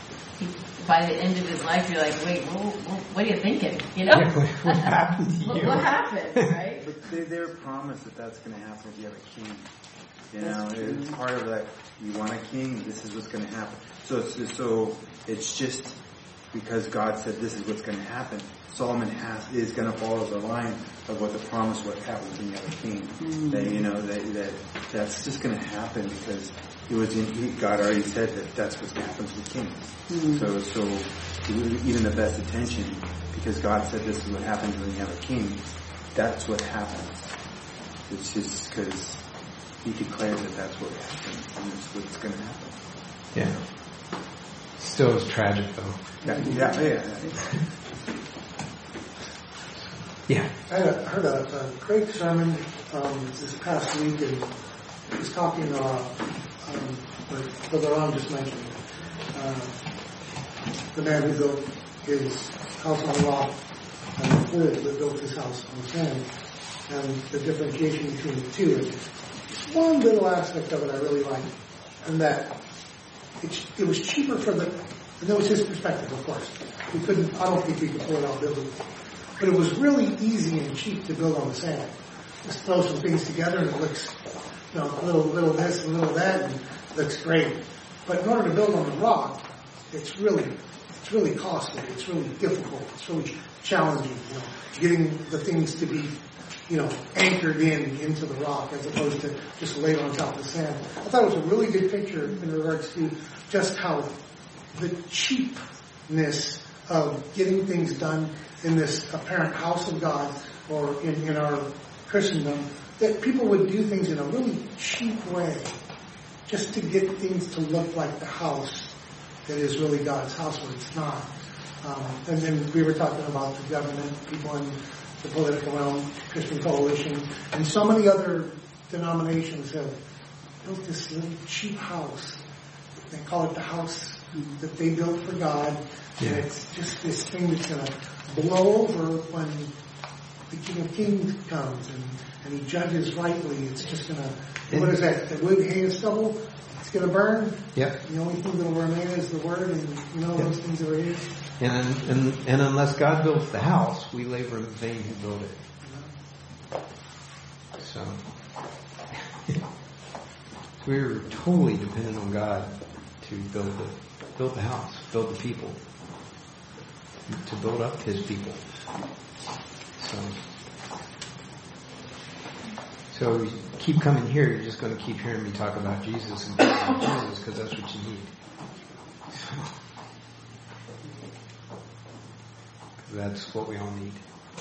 by the end of his life, you're like, wait, what are you thinking? What happened to you? What happened, right? But they're promised that that's going to happen if you have a king. It's part of that. You want a king, this is what's going to happen. So it's just because God said this is what's going to happen. Solomon is going to follow the line of what the promise what happens when you have a king. That that's just going to happen because God already said that that's what's going to happen to the king. So even the best intention, because God said this is what happens when you have a king, that's what happens. It's just because He declared that that's what happens and that's what's going to happen. Yeah. Still is tragic though. Yeah. I heard a great sermon this past week, and he was talking what Brother Ron just mentioned. The man who built his house on the rock and the third that built his house on the sand, and the differentiation between the two. And one little aspect of it I really liked, and that it was cheaper and that was his perspective, of course. I don't think we could pull it out building. But it was really easy and cheap to build on the sand. Just throw some things together and it looks, a little this and a little that, and it looks great. But in order to build on the rock, it's really costly. It's really difficult. It's really challenging. Getting the things to be, anchored into the rock as opposed to just laid on top of the sand. I thought it was a really good picture in regards to just how the cheapness of getting things done in this apparent house of God, or in our Christendom, that people would do things in a really cheap way just to get things to look like the house that is really God's house when it's not. And then we were talking about the government, people in the political realm, Christian Coalition, and so many other denominations have built this little cheap house. They call it the house that they built for God. Yeah. And it's just this thing that's going to blow over when the King of Kings comes and he judges rightly. It's just going to, what is that? The wood, hay, and stubble? It's going to burn. Yep. The only thing that will remain is the word, and those things that are here. And unless God builds the house, we labor in vain who build it. So we're totally dependent on God to build the house, build the people, to build up His people. So you keep coming here, you're just going to keep hearing me talk about Jesus and Jesus, because that's what you need. That's what we all need.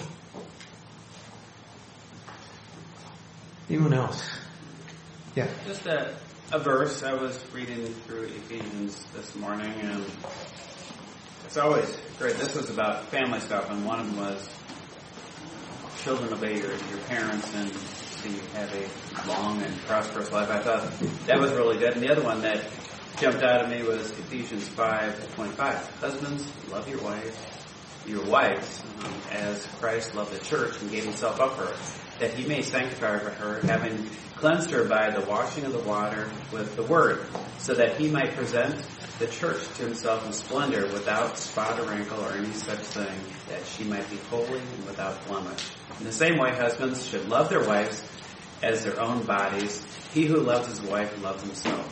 Anyone else? Yeah. Just a verse. I was reading through Ephesians this morning, and it's always great. This was about family stuff, and one of them was children obey your parents and so you have a long and prosperous life. I thought that was really good. And the other one that jumped out at me was Ephesians 5:25. Husbands, love your wives as Christ loved the church and gave himself up for her, that he may sanctify her, having cleansed her by the washing of the water with the word, so that he might present the church to himself in splendor, without spot or wrinkle or any such thing, that she might be holy and without blemish. In the same way, husbands should love their wives as their own bodies. He who loves his wife loves himself.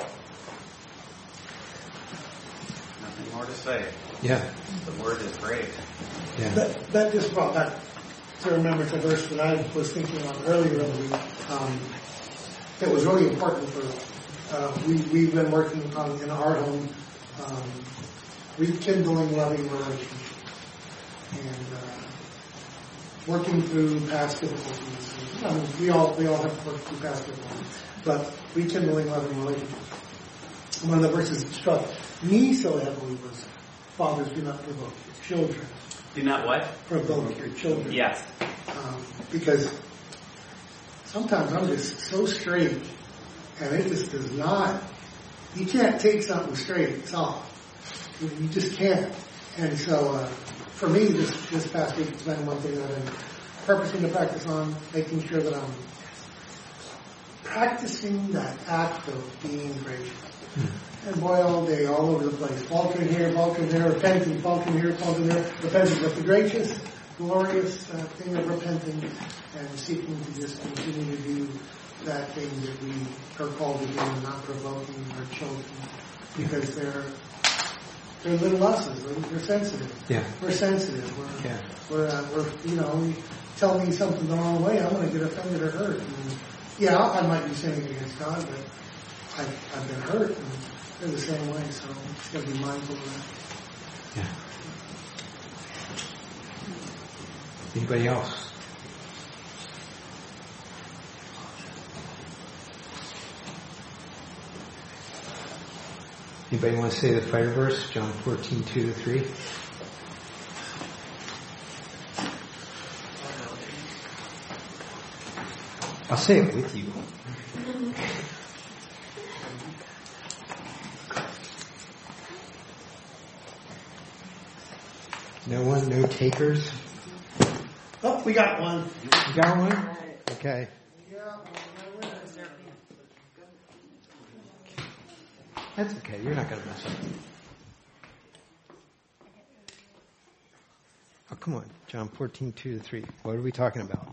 Nothing more to say. Yeah. The word is great. Yeah. That just brought back to remember the verse that I was thinking of earlier in the week. It was really important for we've been working on in our home rekindling loving relationships and working through past difficulties. I mean, we all have to work through past difficulties, but rekindling loving relationships. One of the verses that struck me so heavily was, "Fathers, do not provoke your children." Do not what? Provoke your children. Yes. Because sometimes I'm just so straight, and it just does not. You can't take something straight. It's off. You just can't. And so, for me, this past week has been one thing that I'm purposing to practice on, making sure that I'm practicing that act of being gracious. And boy, all day, all over the place. Faltering here, faltering there, repenting, faltering here, faltering there, repenting. But the gracious, glorious thing of repenting and seeking to just continue to do that thing that we are called to do, and not provoking our children, because they're little us's. We're sensitive. Yeah. We're sensitive. We're you tell me something the wrong way, I'm going to get offended or hurt. And I might be sinning against God, but I've been hurt, and they're the same way, so just got to be mindful of that. Yeah. Anybody else? Anybody want to say the fire verse? John 14:2-3. I'll say it with you. No one? No takers? Oh, we got one. You got one? Okay. That's okay. You're not going to mess up. Oh, come on. John 14:2-3. What are we talking about?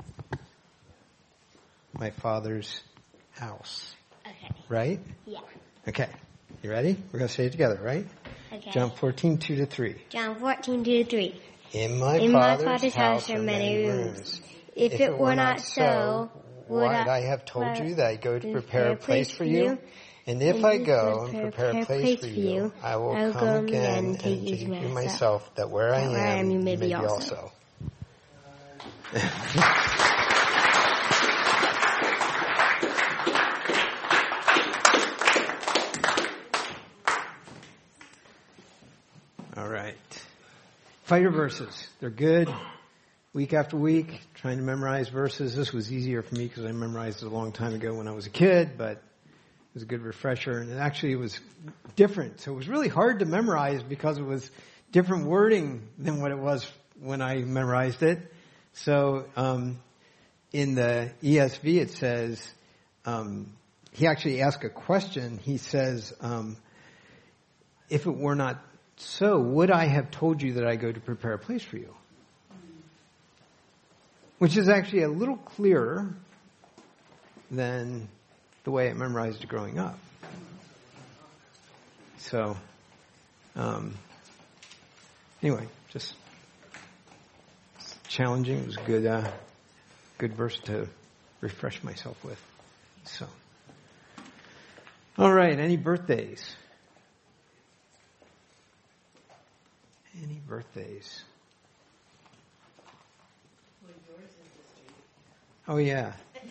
My Father's house. Okay. Right? Yeah. Okay. You ready? We're going to say it together, right? Okay. John 14:2-3. John 14:2-3. In my Father's house are many rooms. If it were not so, would I have told you that I go to prepare a place for you? And if I go and prepare a place for you, I will come again and take you myself, that where I am, you may be also. All right. Fighter verses. They're good. Week after week, trying to memorize verses. This was easier for me because I memorized it a long time ago when I was a kid, but it was a good refresher. And it was different. So it was really hard to memorize because it was different wording than what it was when I memorized it. So in the ESV it says, he actually asked a question. He says, if it were not so, would I have told you that I go to prepare a place for you? Which is actually a little clearer than the way I memorized it growing up. So, anyway, just challenging. It was a good verse to refresh myself with. So, all right. Any birthdays? Any birthdays? Oh, yeah.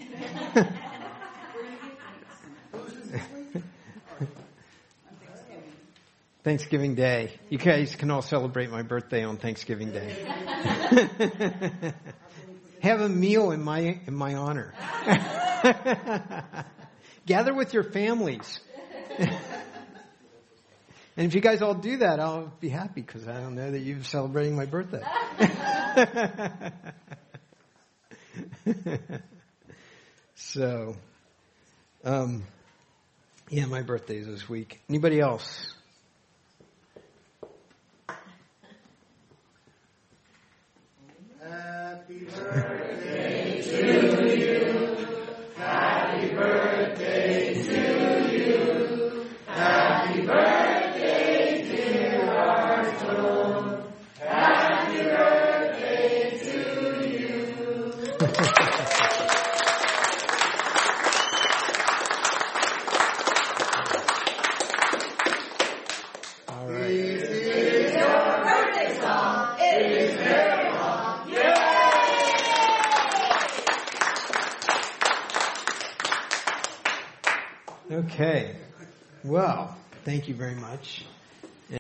Thanksgiving Day. You guys can all celebrate my birthday on Thanksgiving Day. Have a meal in my honor. Gather with your families. And if you guys all do that, I'll be happy because I don't know that you're celebrating my birthday. So, yeah, my birthday is this week. Anybody else? Happy birthday to you. Happy birthday to you. Happy birthday, dear Arthur. Happy birthday to you. All right. This is your birthday song. It is very long. Yay! Okay. Well, thank you very much.